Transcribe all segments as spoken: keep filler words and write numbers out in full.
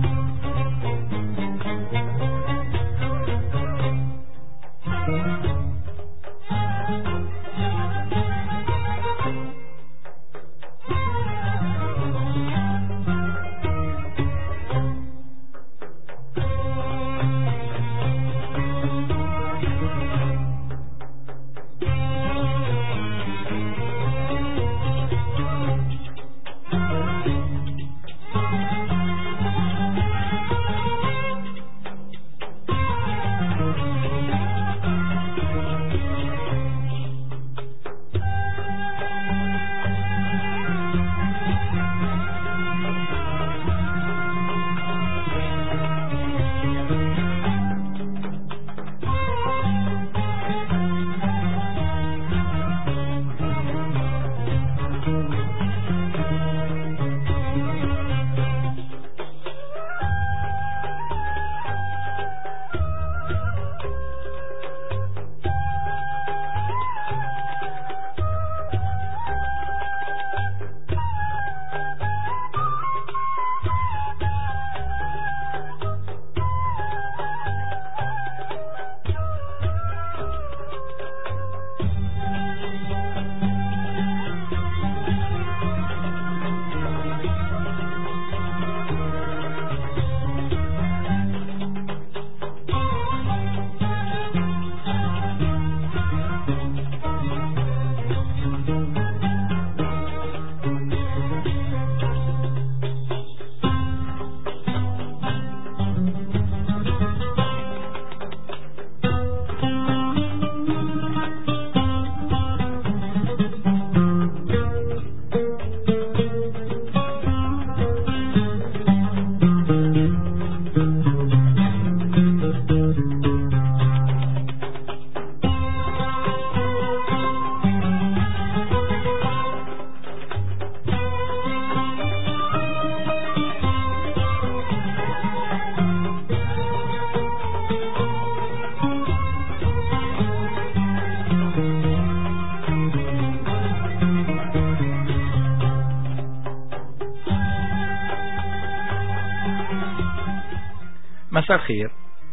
مساء الخير.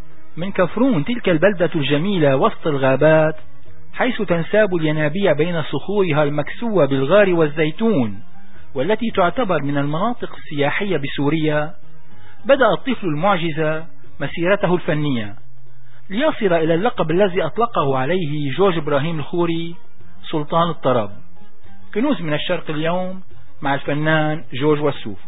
من كفرون، تلك البلدة الجميلة وسط الغابات، حيث تنساب الينابيع بين صخورها المكسوة بالغار والزيتون، والتي تعتبر من المناطق السياحية بسوريا، بدأ الطفل المعجزة مسيرته الفنية ليصل إلى اللقب الذي أطلقه عليه جورج إبراهيم الخوري سلطان الطرب. كنوز من الشرق اليوم مع الفنان جورج وسوف.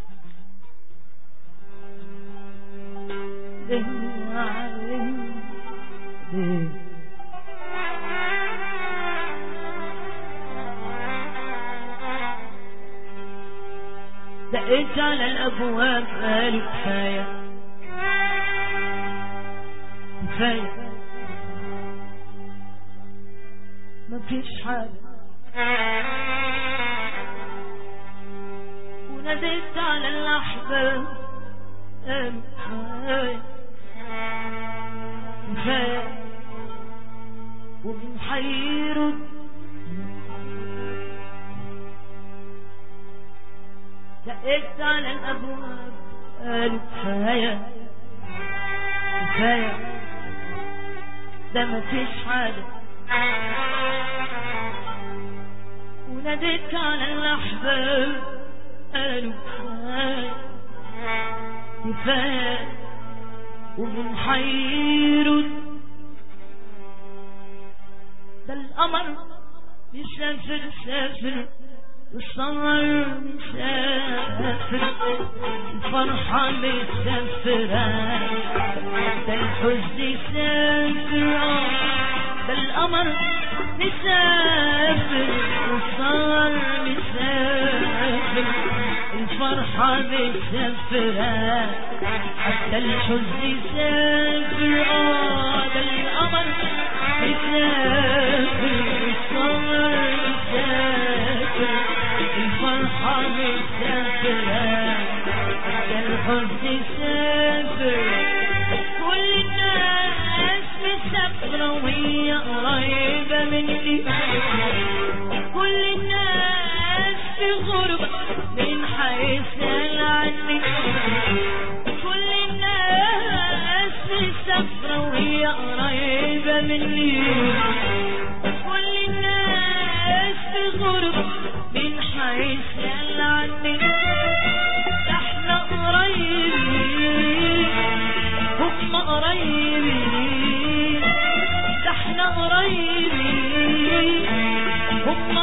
دقيت على الأبواب قالوا كفاية كفاية مفيش حاجة، وناديت على الأحباب قالوا كفاية كفاية، ومن حيرد دقيت على الأبواب قالوا كفاية كفاية ده مفيش حاجة، وناديت على الأحباب قالوا كفاية كفاية، ومن حيرد ده القمر مسافر سافر، والصغر مسافر، الفرحة مسافرة، ده الحزن سافر، ده القمر مسافر، والصغر مسافر، الفرحة مسافرة، حتى الحزن سافر، ده القمر مسافر، والصغر مسافر، الفرحة مسافرة، حتى الحزن سافر، كل الناس مسافرة وهي قريبة مني، كل الناس في غربة من حيث عني، وهي قريبة مني كل الناس تغرب من حيث قال عني ده احنا قريبين هم قريبين ده احنا قريبين هم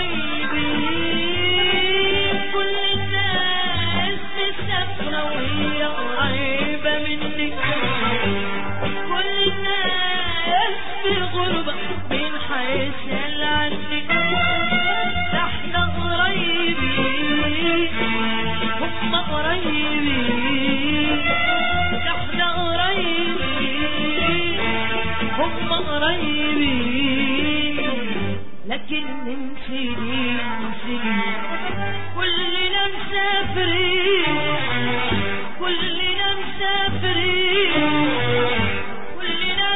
قريبين كل الناس مسافرة وهي قريبة مني كل الناس في غربة من حيث قال عني ده احنا قريبين هم قريبين ده احنا قريبين هم قريبين لكن من سنين سنين كلنا مسافرين كلنا مسافرين كلنا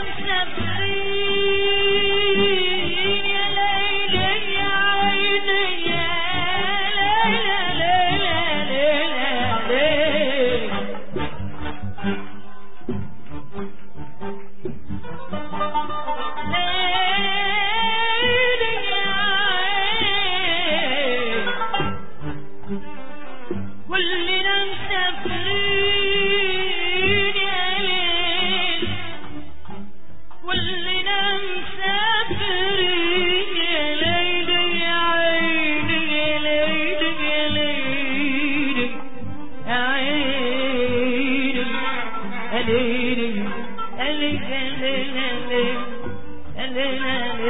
مسافرين يا ليلى يا عيني يا ليلى ليلى ليلى كلنا مسافرين يا ليل كلنا مسافرين يا ليل يا عيني يا ليل يا ليل يا عيني يا ليل يا ليل يا ليل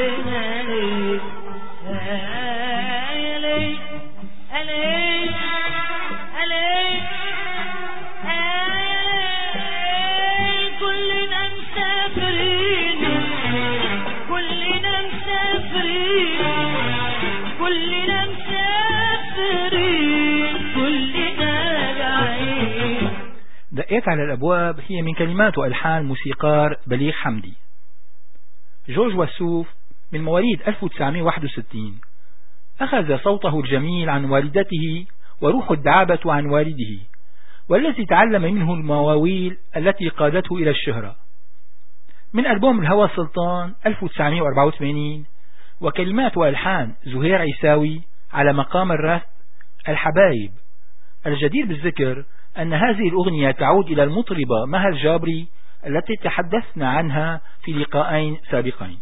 كلنا مسافرين كلنا مسافرين كلنا مسافرين كلنا رايحين. دقيت على الأبواب هي من كلمات وألحان موسيقار بليغ حمدي. جورج وسوف من مواليد ألف وتسعمئة وواحد وستين أخذ صوته الجميل عن والدته وروح الدعابة عن والده والذي تعلم منه المواويل التي قادته إلى الشهرة. من ألبوم الهوى سلطان ألف وتسعمئة وأربعة وثمانين وكلمات وألحان زهير عيساوي على مقام الرث الحبايب. الجدير بالذكر أن هذه الأغنية تعود إلى المطربة مها الجابري التي تحدثنا عنها في لقاءين سابقين.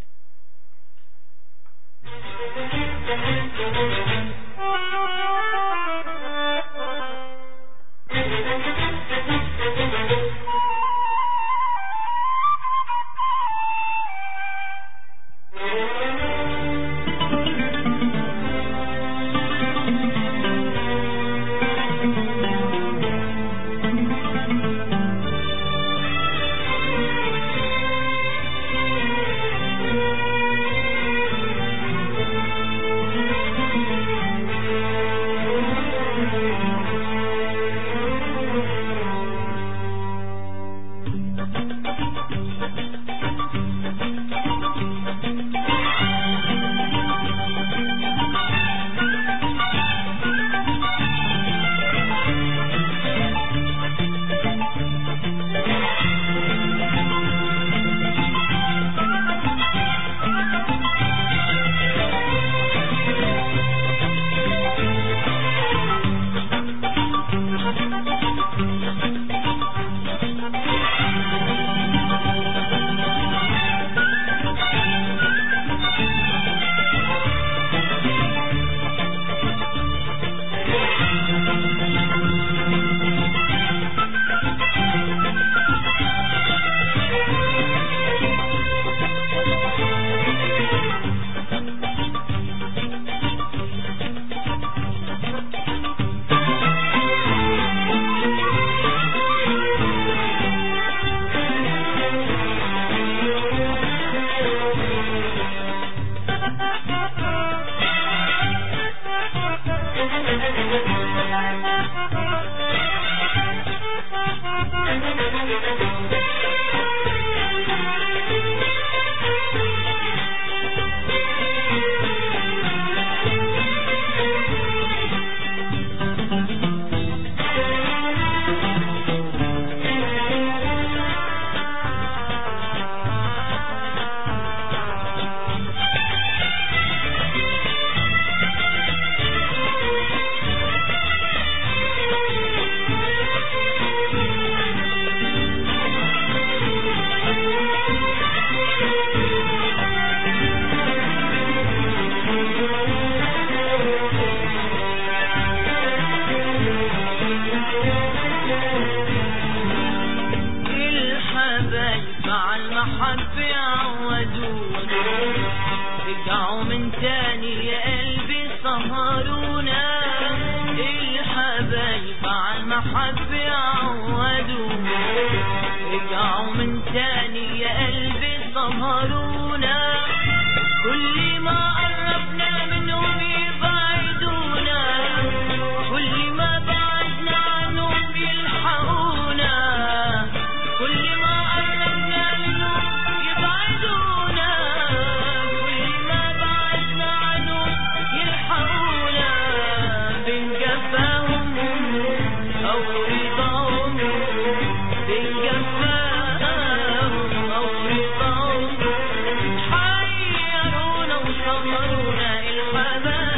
المحب يعودون رجعوا من تاني يا قلبي سهرونا الحبايب على المحب يعودون رجعوا من تاني يا قلبي سهرونا كل ما قربنا منهم يبعدونا كل ما بعدنا عنهم يلحقونا كل ما قربنا منهم يبعدونا كل ما بعدنا عنهم يلحقونا بين جفاهم أو رضاهم بين جفاهم أو رضاهم حيرونا وسهرونا الحبايب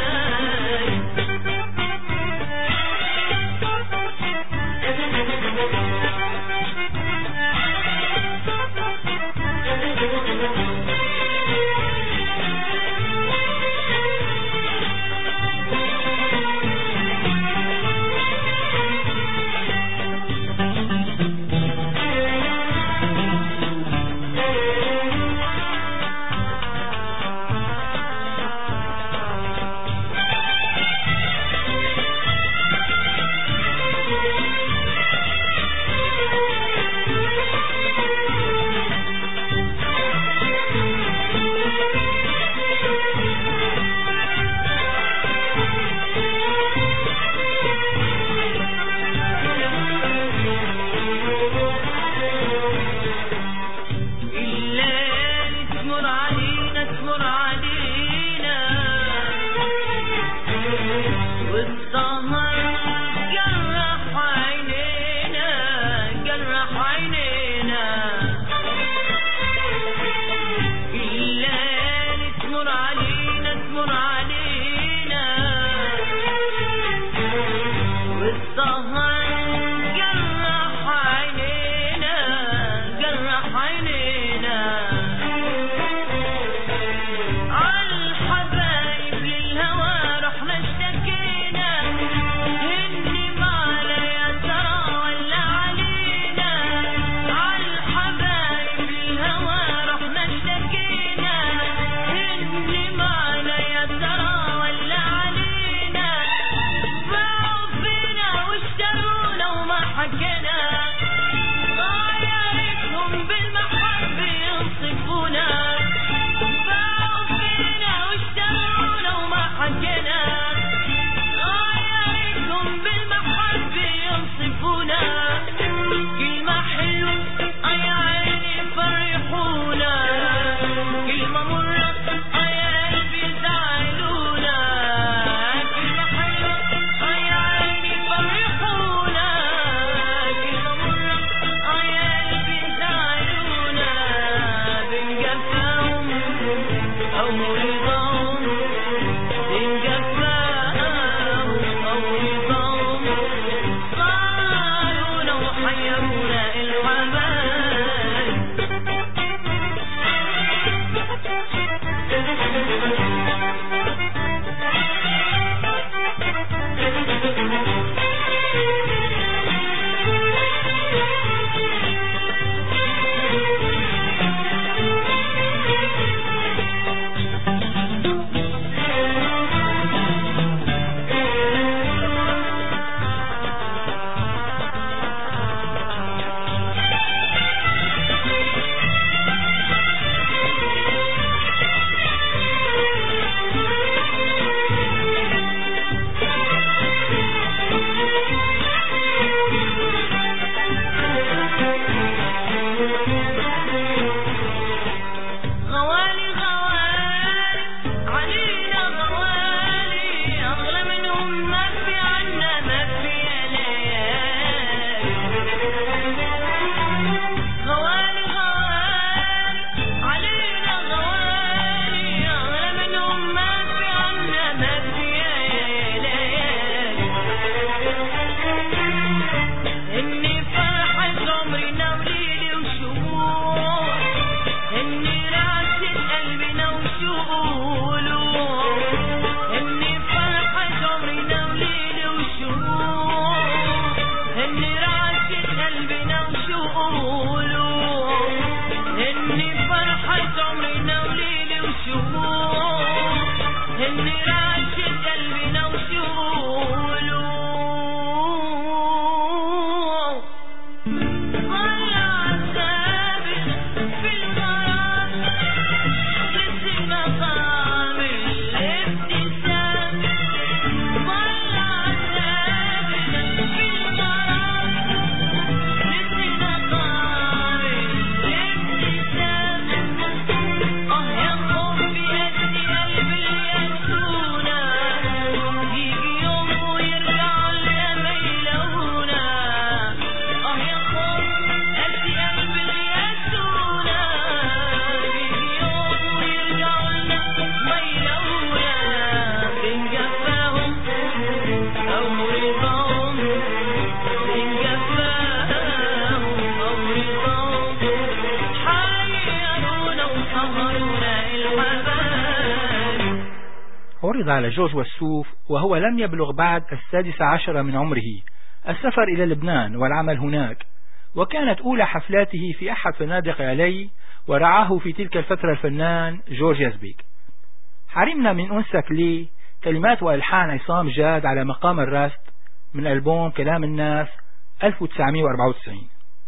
عرض على جورج وسوف وهو لم يبلغ بعد السادس عشر من عمره السفر إلى لبنان والعمل هناك، وكانت أولى حفلاته في أحد فنادق علي، ورعاه في تلك الفترة الفنان جورج يزبيك. حرمنا من أنسك لي، كلمات وألحان عصام جاد على مقام الراست، من ألبوم كلام الناس ألف وتسعمئة وأربعة وتسعين.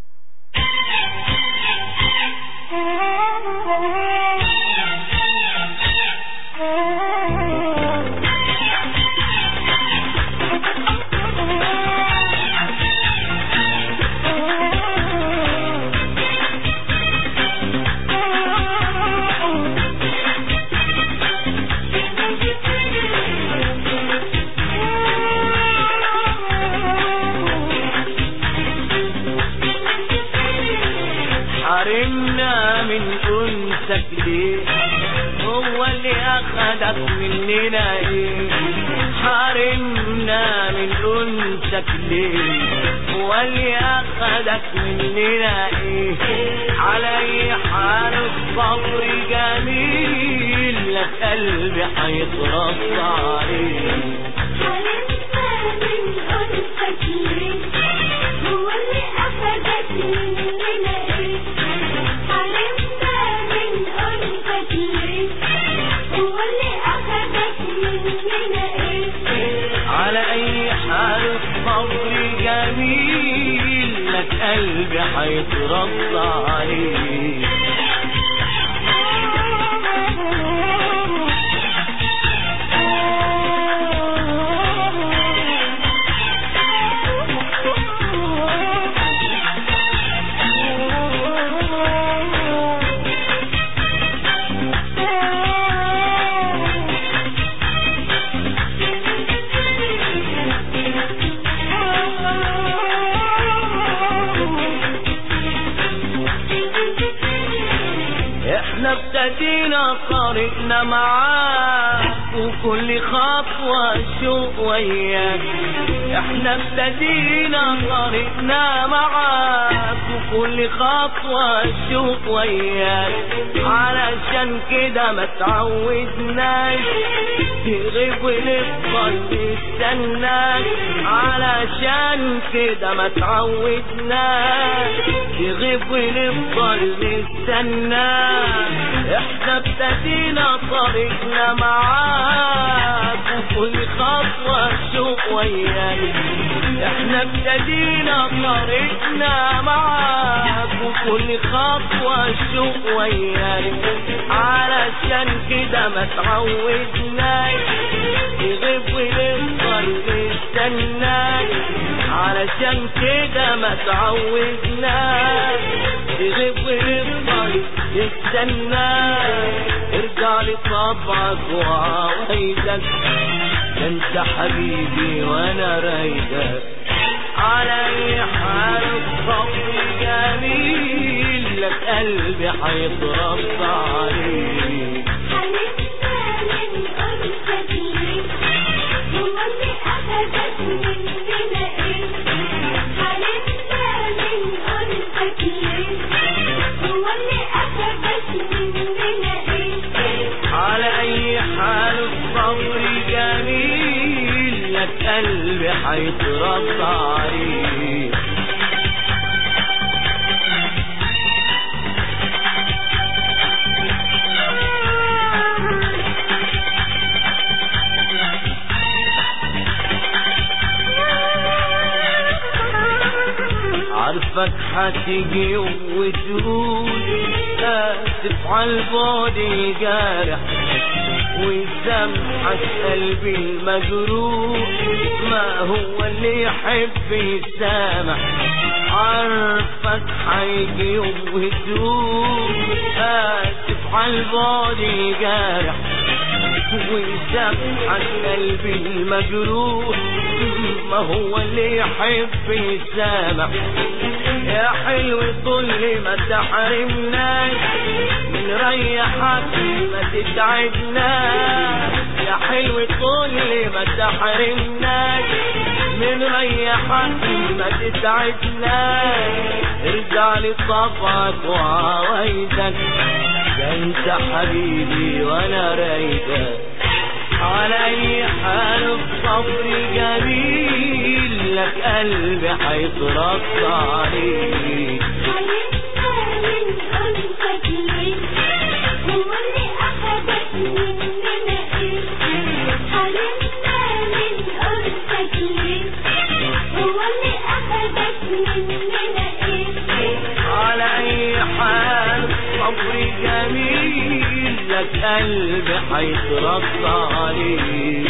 حرمنا من أنسك ليه، هو اللي أخدك مننا ايه. حرمنا من أنسك ليه، هو اللي أخدك مننا ايه. على أي حال الصبر جميل، لك قلبي هيترص عليه. حرمنا من أنسك ليه، هو اللي أخدك مننا ايه. حرمنا من أنسك ليه، هو اللي أخدك مننا ايه. على أي حال الصبر جميل، لك قلبي هيترص عليه. احنا ابتدينا طريقنا معاك، وكل خطوة شوق وياك. احنا ابتدينا طريقنا معاك، وكل خطوة شوق وياك. علشان كده ما تعودناش تغيب ونفضل نستناك. علشان كده ما تعودناش تغيب ونفضل نستناك. احنا ابتدينا طريقنا معاك، وكل خطوة شوق وياك. احنا ابتدينا طريقنا معاك، وكل خطوة شوق وياك. علشان كده ما تعودناش تغيب ونفضل نستناك. علشان كده ما تعودناش تغيب ونفضل نستناك. ارجع لطبعك وعوايدك، انت حبيبي وانا رايدك. على اي حال الصبر جميل، لك قلبي هيترص عليه. حرمنا من أنسك ليه، هو اللي أخدك مننا ايه. حرمنا من أنسك ليه، هو اللي أخدك مننا ايه. على اي حال الصبر جميل، لك قلبي هيترص عليه. عارفك هتيجي وتقول آسف عالبعد الجارح، ويسامحك قلبي المجروح. ما هو اللي يحب يسامح. عارفك هيجي وتقول آسف عالبعد الجارح، ويسامحك قلبي المجروح. ما هو اللي يحب يسامح. يا حلو طول ما تحرمناش من ريحك ما تتعبناش. يا حلو طول ما تحرمناش من ريحك ما تتعبناش. ارجع لطبعك وعوايدك، ده انت حبيبي وانا رايدك. على أي حال الصبر جميل لك قلبي حيترص عليه. حيمنا من أنفك ليه هو اللي أخدك مننا إيه؟ حيمنا من أنفك ليه هو اللي أخدك مننا إيه؟ على أي حال صبر جميل لك قلبي حيترص عليه.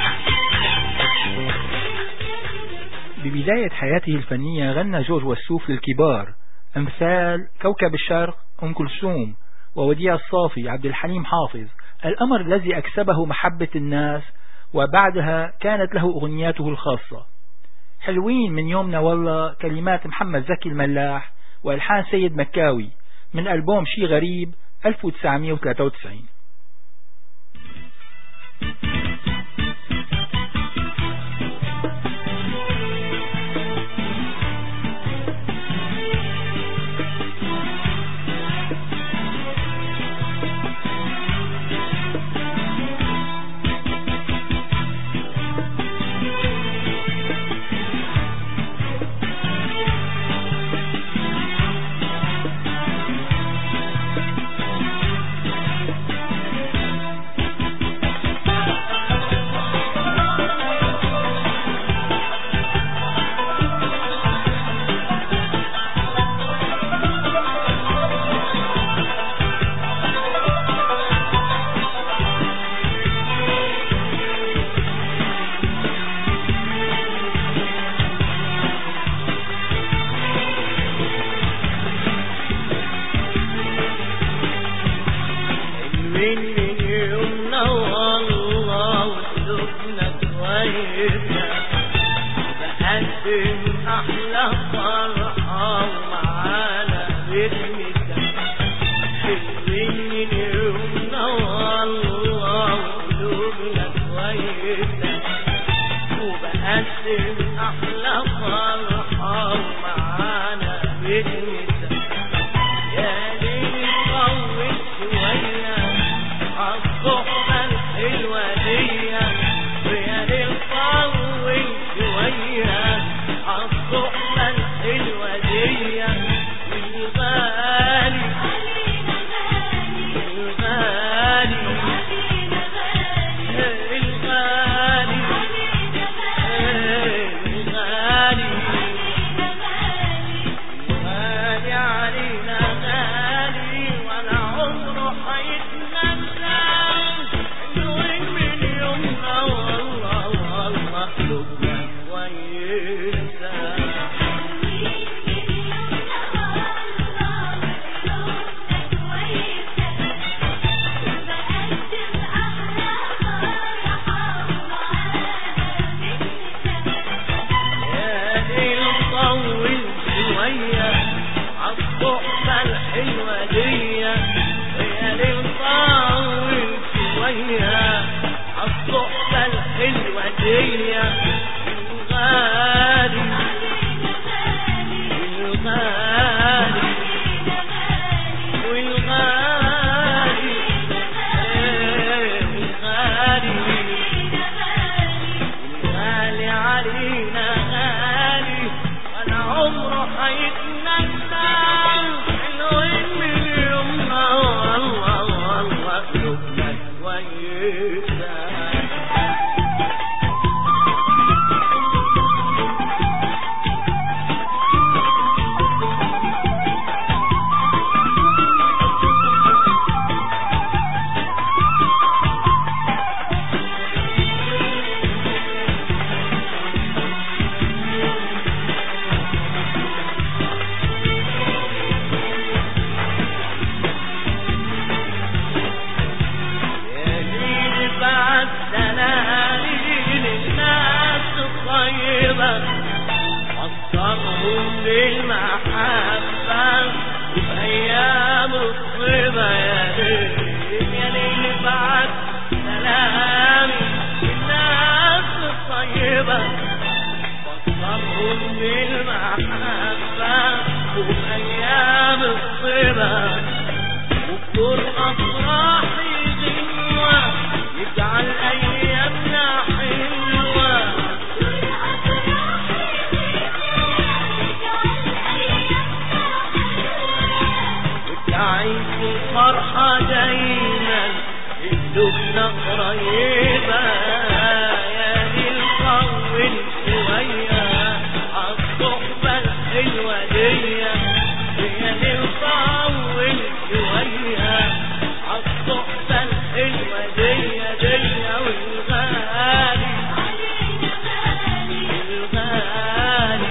ببداية حياته الفنية غنى جورج وسوف للكبار أمثال كوكب الشرق أم كلثوم ووديع الصافي عبد الحليم حافظ، الأمر الذي أكسبه محبة الناس، وبعدها كانت له أغنياته الخاصة. حلوين من يومنا والله كلمات محمد زكي الملاح وألحان سيد مكاوي من ألبوم شي غريب ألف وتسعمئة وثلاثة وتسعين. اجعل أيامنا حلوة وتعيش الفرحة دايما قلوبنا قريبة يا ليل طول شوية عالصحبة الحلوة دي يا ليل طول شوية عالصحبة الحلوة دي دي والغالي والغالي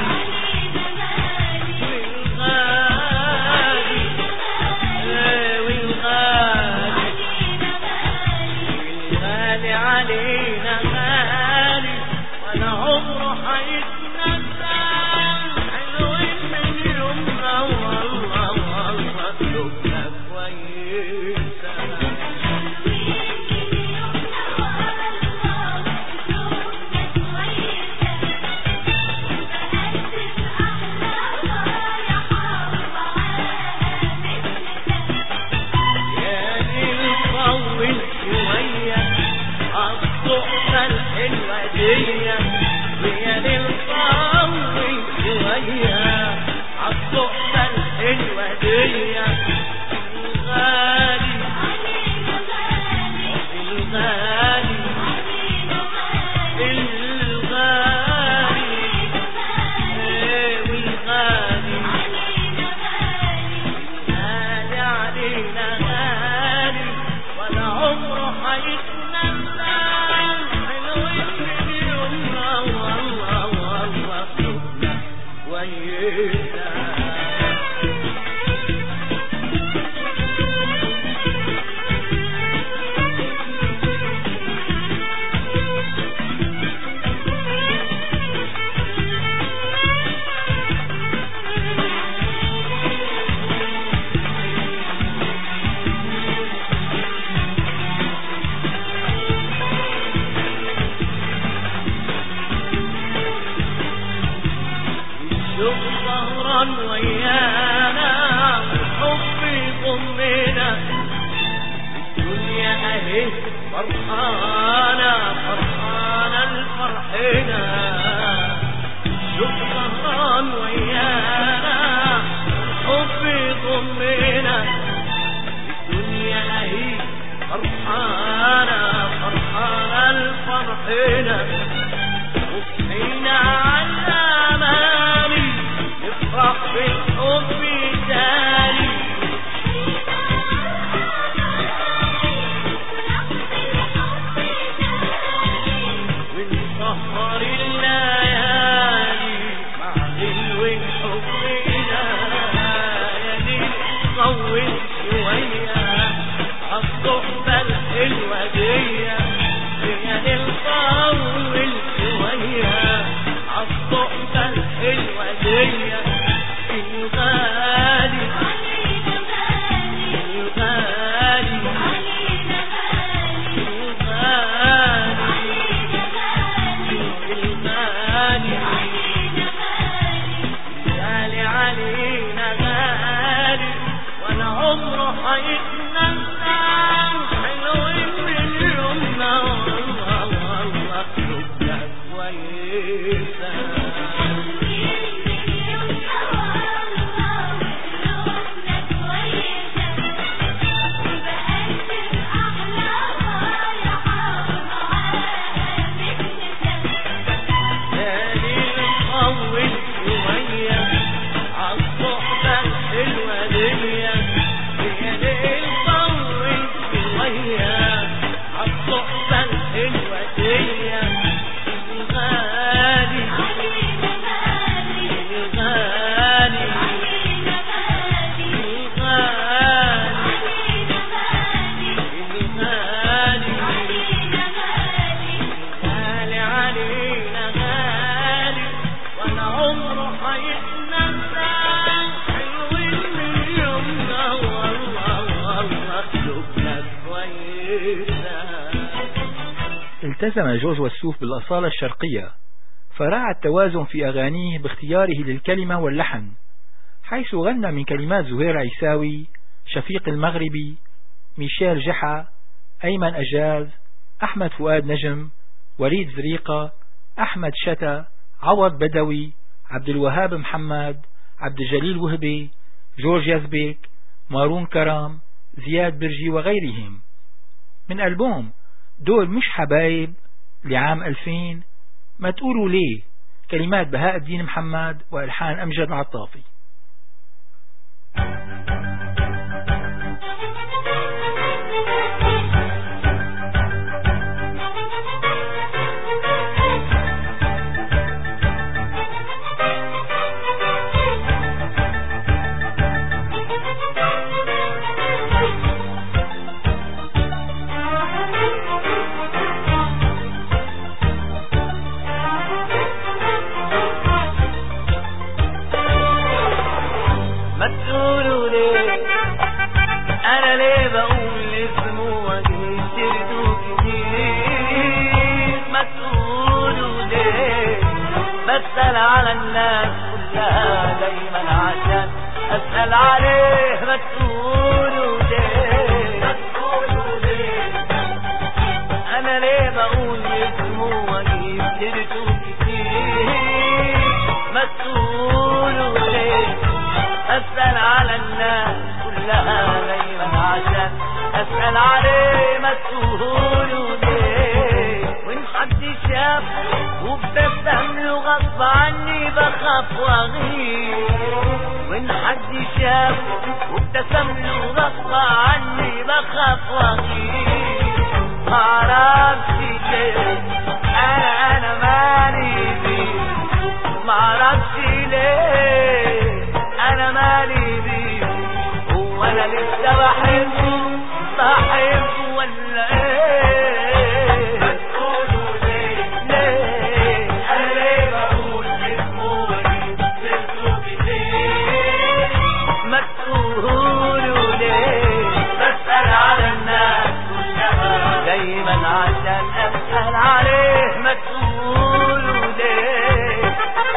والغالي علينا غالي ولا عمره حيتنسى حلوين من يومنا والله والله قلوبنا كويسة يا ليل طول شوية عالصحبة الحلوة دي ويا ليل طول شوية عالصحبة الحلوة دي الغالي الغالي الغالي ايه والغالي الغالي علينا غالي ولا عمره حيتنسى حلوين من يومنا والله والله قلوبنا كويسة الشوق سهران ويانا والحب يضمنا الدنيا اهي فرحانة فرحانة لفرحنا الشوق سهران ويانا والحب يضمنا الدنيا اهي فرحانة فرحانة لفرحنا وصحينا على أماني نفرح بالحب تاني ونسهر الليالي مع غلو حبنا يا ليل طول شوية عالصحبة الحلوة دي يا ليل طول شوية عالصحبة الحلوة دي الغالي الغالي الغالي الغالي علينا غالي ولا عمره حيتنسى حلوين من يومنا والله والله قلوبنا كويسة يا ليل طول شوية عالصحبة الحلوة دي يا ليل طول شوية عالصحبة الحلوة دي الغالي الغالي الغالي الغالي غالي علينا غالي ولا عمره حيتنسى حلوين من يومنا والله والله قلوبنا كويسة. التزم جورج وسوف بالأصالة الشرقية، فراعى التوازن في أغانيه باختياره للكلمة واللحن، حيث غنى من كلمات زهير عيساوي، شفيق المغربي، ميشيل جحا، أيمن أجاز، أحمد فؤاد نجم، وليد زريقة، أحمد شتا، عوض بدوي، عبد الوهاب محمد، عبد الجليل وهبي، جورج يزبيك، مارون كرام، زياد برجي وغيرهم، من ألبوم دول مش حبايب لعام ألفين. ما تقولوا ليه، كلمات بهاء الدين محمد وألحان أمجد العطافي. على الناس كلها دايما عشان أسأل عليه. ما تقولوا ليه، ما تقولوا ليه، أنا ليه بقول اسمه وأجيب سيرته كتير. ما تقولوا ليه، أسأل على الناس كلها دايما عشان أسأل عليه. ما تقولوا ليه، وإن حد شاف وابتسم له غصب عني بخاف واغير. وإن حد شاف وابتسم له غصب عني بخاف واغير. معرفش ليه انا انا مالي بيه، معرفش ليه انا مالي بيه. هو انا لسه بحبه بحبه ولا ايه؟ بتقولوا ليه ليه انا ليه بقول اسمه واجيب سيرته كتير؟ ما تقولوا ليه، بسأل على الناس كلها دايما عشان اسأل عليه. ما تقولوا ليه.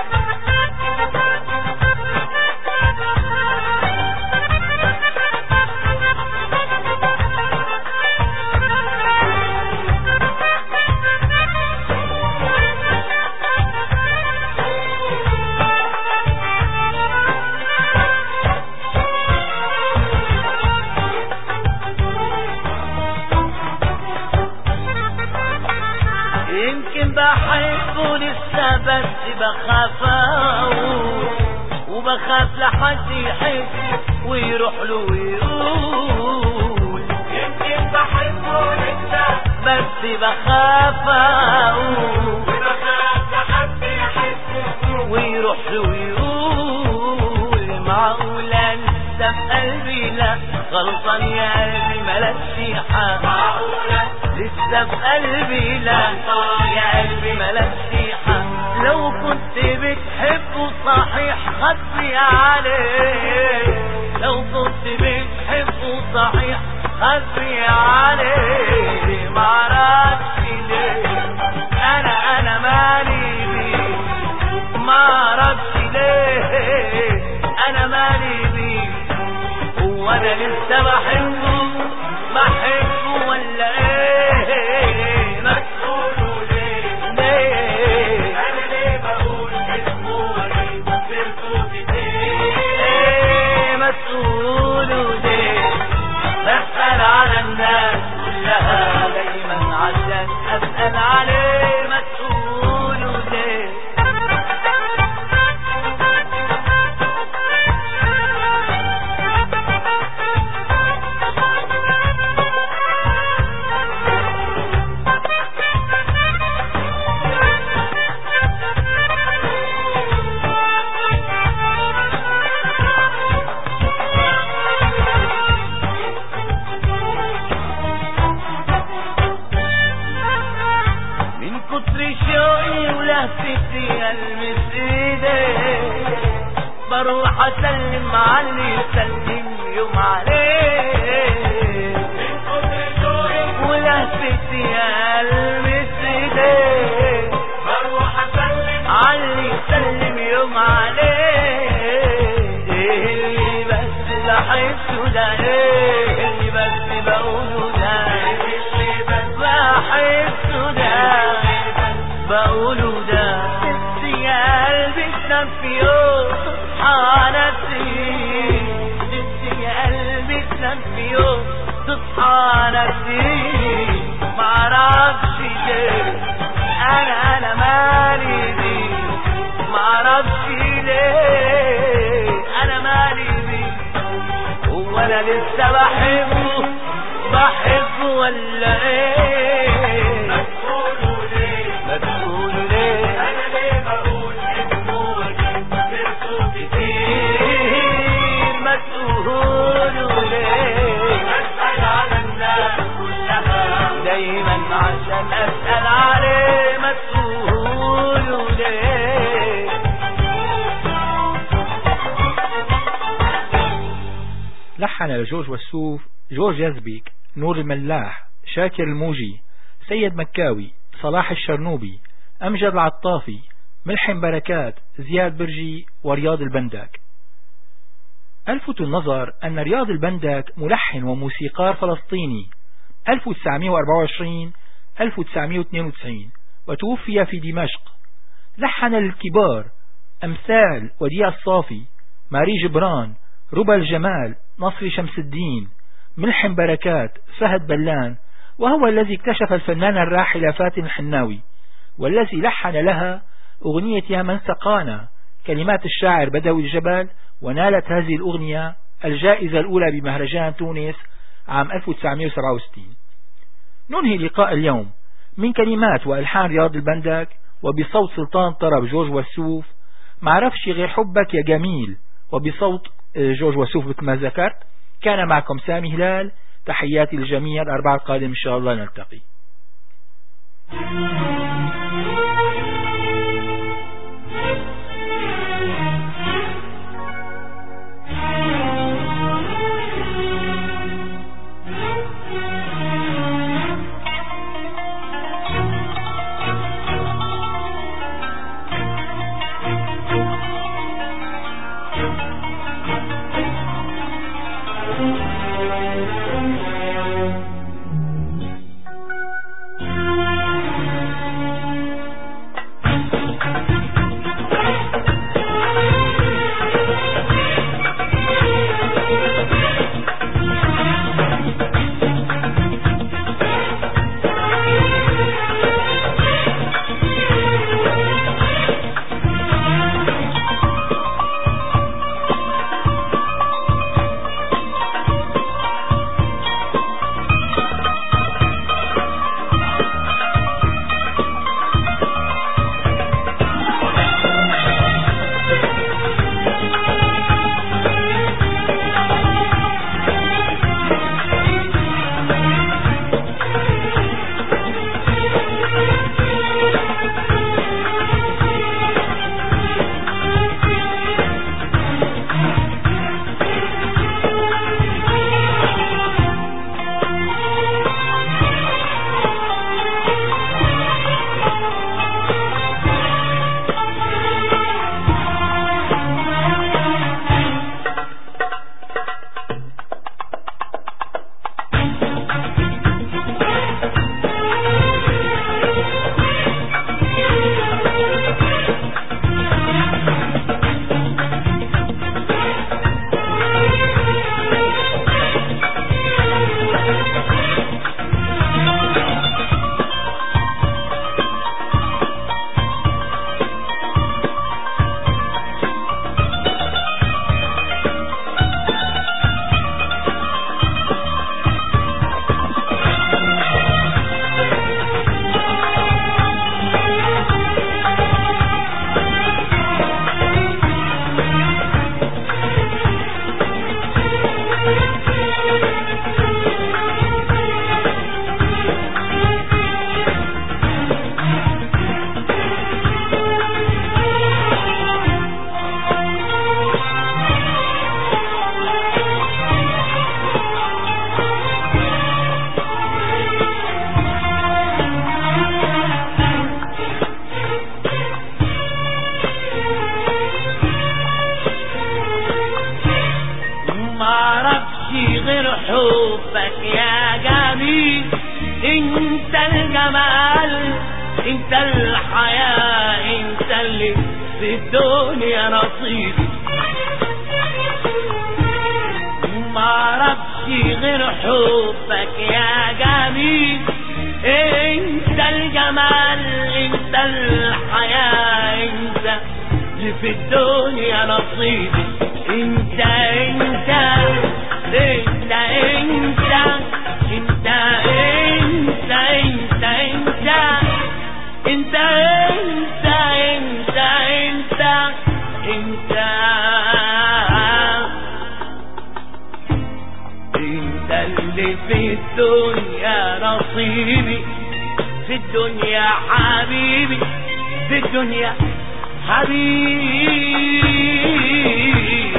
يمكن بحبه لسه بس بخاف اقول، وبخاف لحد يحس ويروح له ويقول. يمكن بحبه لسه بس بخاف اقول، وبخاف لحد يحس ويروح له ويقول. معقولة لسه في قلبي لا غلطان يا قلبي مالكش حق. معقولة لسه في قلبي لا يا قلبي مالكش حق. لو كنت بتحبه صحيح خبي عليه، لو كنت بتحبه صحيح خبي عليه. معرفش ليه انا انا مالي بيه، معرفش ليه انا مالي بيه. هو انا لسه بحبه بحبه ولا ايه؟ ما تقولوا ليه ليه انا ليه بقول اسمه واجيب سيرته كتير؟ ايه ما تقولوا ليه، بسأل على الناس كلها دايما عشان اسأل عليه. ما تقولوا ليه. من كتر شوقي ولهفتي ألمس ايديه، بروح اسلم على اللي يسلم يوم عليه. من كتر شوقي ولهفتي ألمس ايديه، بروح اسلم على اللي يسلم يوم عليه. ايه اللي بس بحسه ده، ايه اللي بس بقوله ده، ايه اللي بس بحسه ده بقوله ده نفسي يا قلبي تنام في يوم تصحى نسيم نفسي يا قلبي تنام في يوم تصحى نسيم معرفش ليه انا انا مالي بيه معرفش ليه انا مالي بيه هو انا لسه بحبه بحبه ولا ايه ما تقولوا ليه ما تقولوا ليه انا ليه بقول اسمه سيرته كتير ما تقولوا ليه اسأل على الناس كلها دايما عشان اسأل عليه ما تقولوا ليه. لحن لجورج وسوف جورج يزبيك، نور الملاح، شاكر الموجي، سيد مكاوي، صلاح الشرنوبي، أمجد العطافي، ملحم بركات، زياد برجي، ورياض البندك. ألفت النظر أن رياض البندك ملحن وموسيقار فلسطيني ألف وتسعمئة وأربعة وعشرين ألف وتسعمئة واثنين وتسعين، وتوفي في دمشق. لحن للكبار أمثال وديع الصافي، ماري جبران، ربى الجمال، نصر شمس الدين، ملحم بركات، فهد بلان، وهو الذي اكتشف الفنانة الراحلة فاتن الحناوي، والذي لحن لها أغنية يا من سقانا كلمات الشاعر بدوي الجبل، ونالت هذه الأغنية الجائزة الأولى بمهرجان تونس عام ألف وتسعمئة وسبعة وستين. ننهي لقاء اليوم من كلمات وألحان رياض البندك وبصوت سلطان طرب جورج وسوف معرفش غير حبك يا جميل، وبصوت جورج وسوف مثل ما ذكرت. كان معكم سامي هلال، تحياتي للجميع، الأربعاء القادم إن شاء الله نلتقي. غير حبك يا جميل انت الجمال انت الحياة انت اللي في الدنيا نصيبي معرفش غير حبك يا جميل انت الجمال انت الحياة انت اللي في الدنيا نصيبي انت انت انت انت انت انت انت انت انت انت انت انت انت انت اللي في الدنيا نصيبي في الدنيا حبيبي في الدنيا حبيبي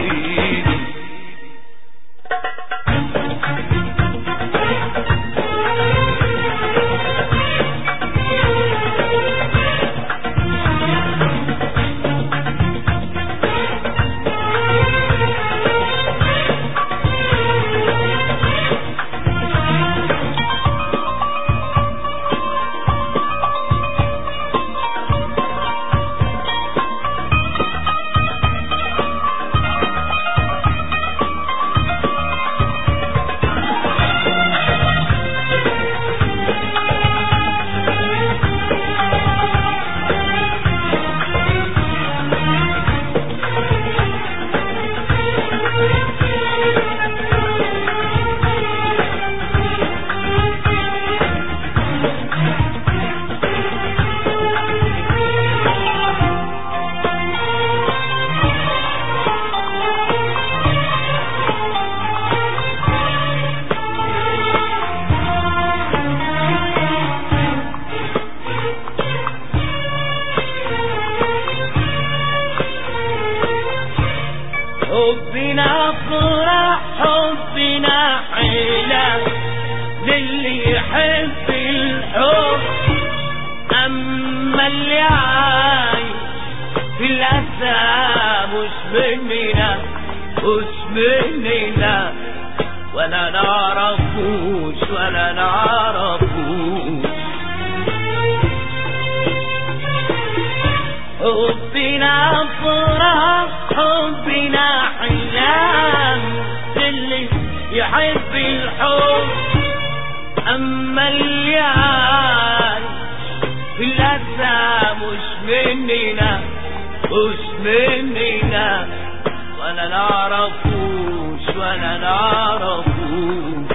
حبنا فرح حبنا حيلة للي يحب الحب أما اللي عايش في الأسى مش مننا مش مننا ولا نعرفوش ولا نعرفوش حبنا فرح حبنا حلام اللي يحب الحب أما اللي عايش في الأسى مش مننا مش مننا ولا نعرفوش ولا نعرفوش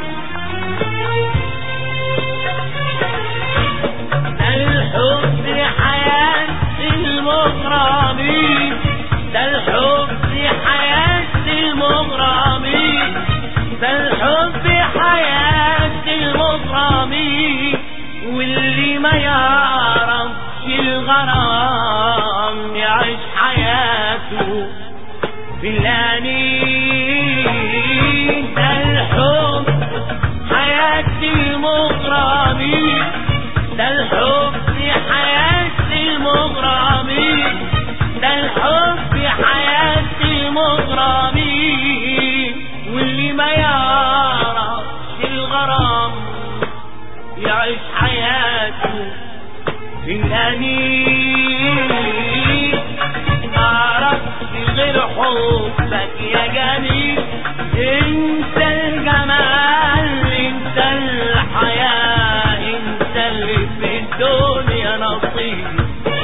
الحب حياة المغرمين ده الحب حياة المغرمين ده الحب حياة المغرمين واللي ما يعرفش الغرام يعيش حياته بالأنين ده الحب حياة المغرمين ده الحب حياة المغرمين ده الحب حياة المغرمين واللي ما يعرفش الغرام يعيش حياته في الأنين معرفش غير حبك يا جميل انت الجمال انت الحياة انت اللي في الدنيا نصيبي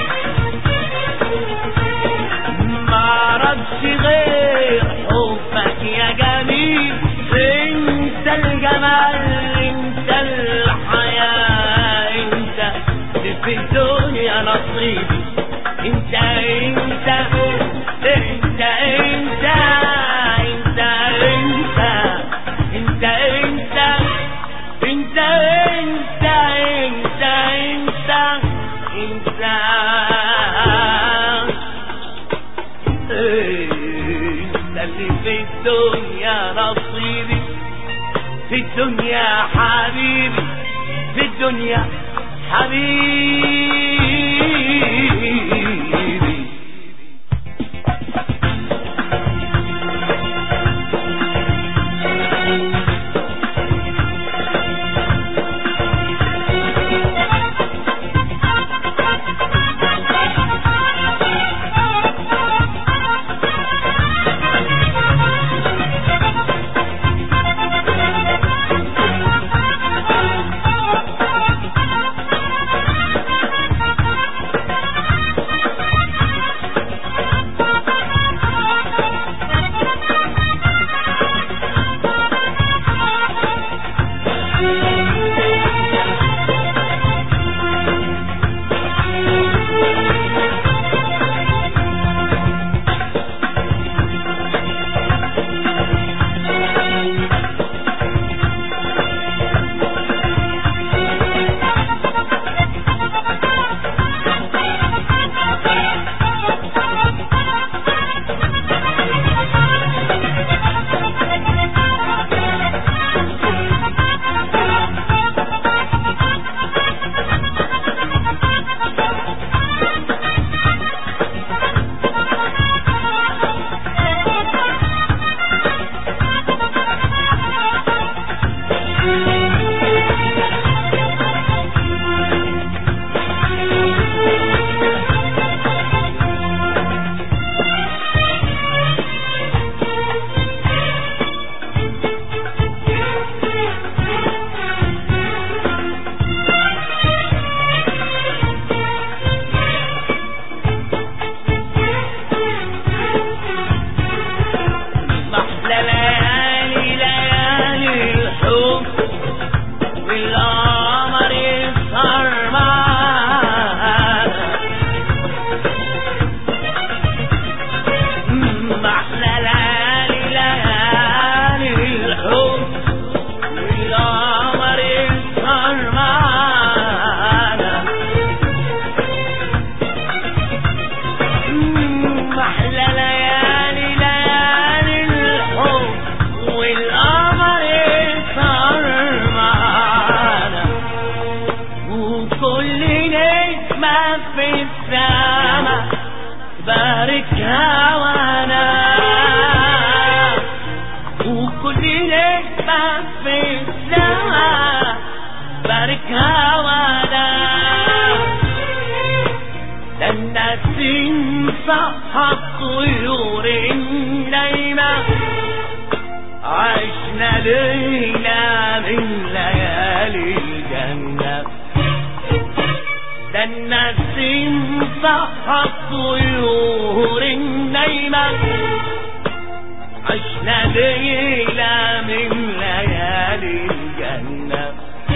معرفش غير حبك يا جميل انت الجمال انت الحياة انت اللي في الدنيا نصيبي انت انت انت انت انت انت انت انت انت انت انت انت انت انت اللي في الدنيا نصيبي في الدنيا حبيبي في الدنيا حبيبي وكل نسمة في السما باركها ولا ده النسيم صحى طيور نايمة عشنا ليلة من ليالي الجنة ده النسيم صحى الطيور النايمة عشنا ليلة من ليالي الجنة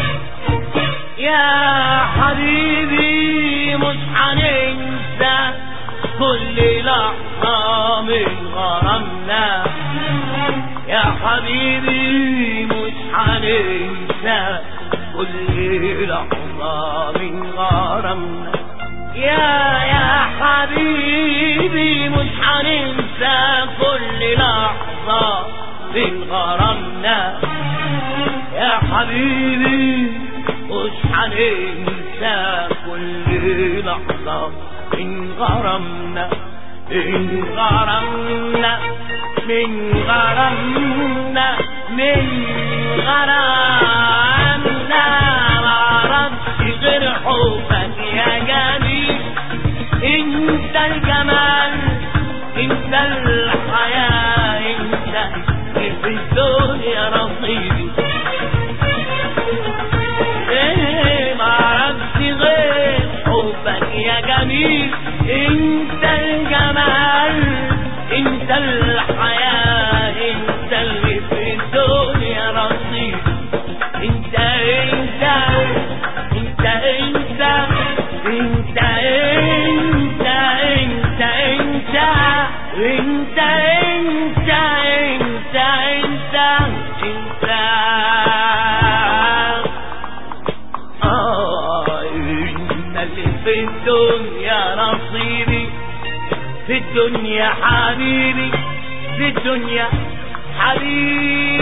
يا حبيبي مش هننسى كل لحظة من غرامنا يا حبيبي مش هننسى كل لحظة من غرامنا يا يا حبيبي مش هننسى كل لحظة من غرامنا يا حبيبي مش هننسى كل لحظة من غرامنا من غرامنا من غرامنا من غرامنا معرفش غير حبك يا جميل انت الجمال انت الحياة انت في الدنيا رصيدي ايه معرفش غير حبك يا جميل انت الجمال انت الحياة انت اللي في الدنيا رصيد انت انت انت انت انت انت انت انت انت انت انت انت انت اه انت اللي في الدنيا نصيبي في الدنيا حبيبي في الدنيا حبيبي